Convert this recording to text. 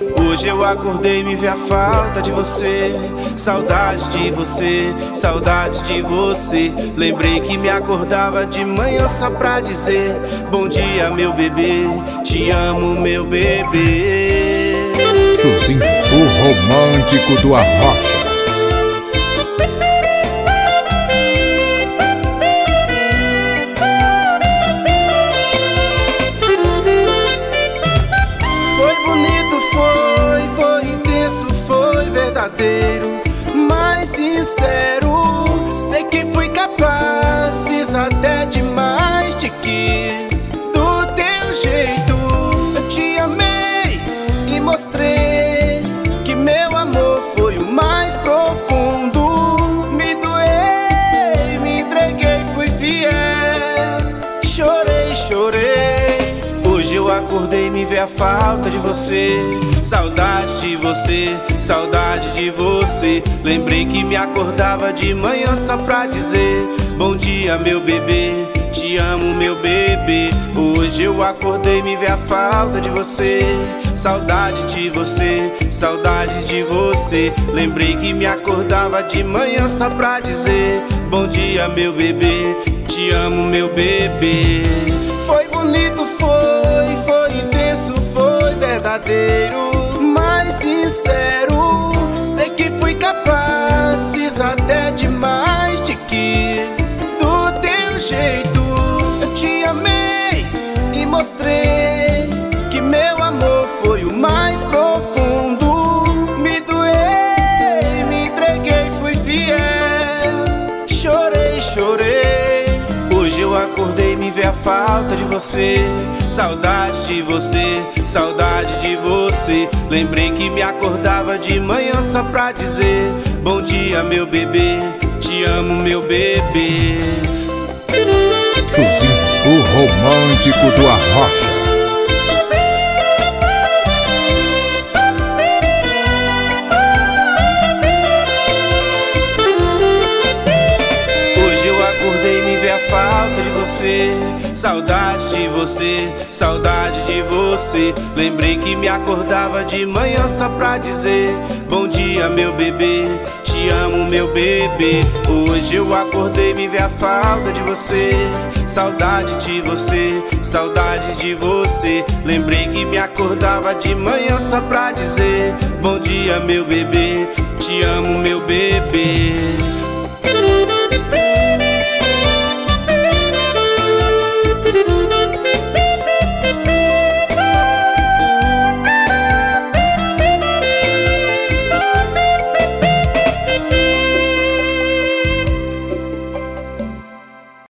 Hoje eu acordei e me vi a falta de você. Saudade de você, saudade de você. Lembrei que me acordava de manhã só pra dizer: bom dia, meu bebê, te amo, meu bebê. Chuzinho, o romântico do Arrocha. Mais sincero, sei que fui capaz, fiz até demais, te quis do teu jeito. Eu te amei e mostrei que meu amor foi o mais profundo. Me doei, me entreguei, fui fiel. Chorei, chorei. Hoje eu acordei e me vi a falta de você. Saudade de você, saudade de você. Lembrei que me acordava de manhã só pra dizer: bom dia, meu bebê, te amo, meu bebê. Hoje eu acordei e me vi a falta de você. Saudade de você, saudade de você. Lembrei que me acordava de manhã só pra dizer: bom dia, meu bebê, te amo, meu bebê. Foi bonito, foi intenso, foi verdadeiro, mais sincero. Sei que fui capaz, fiz até demais, te quis do teu jeito. Eu te amei e mostrei que meu amor foi o mais profundo. Me doei, me entreguei, fui fiel. Chorei, chorei. Hoje eu acordei e me vi a falta de você. Saudade de você, saudade de você. Lembrei que me acordava de manhã só pra dizer: bom dia, meu bebê, te amo, meu bebê. Chuzinho, o romântico do Arrocha. Falta de você, saudade de você, saudade de você. Lembrei que me acordava de manhã só pra dizer: bom dia, meu bebê, te amo, meu bebê. Hoje eu acordei e me vi a falta de você. Saudade de você, saudade de você. Lembrei que me acordava de manhã só pra dizer: bom dia, meu bebê, te amo, meu bebê.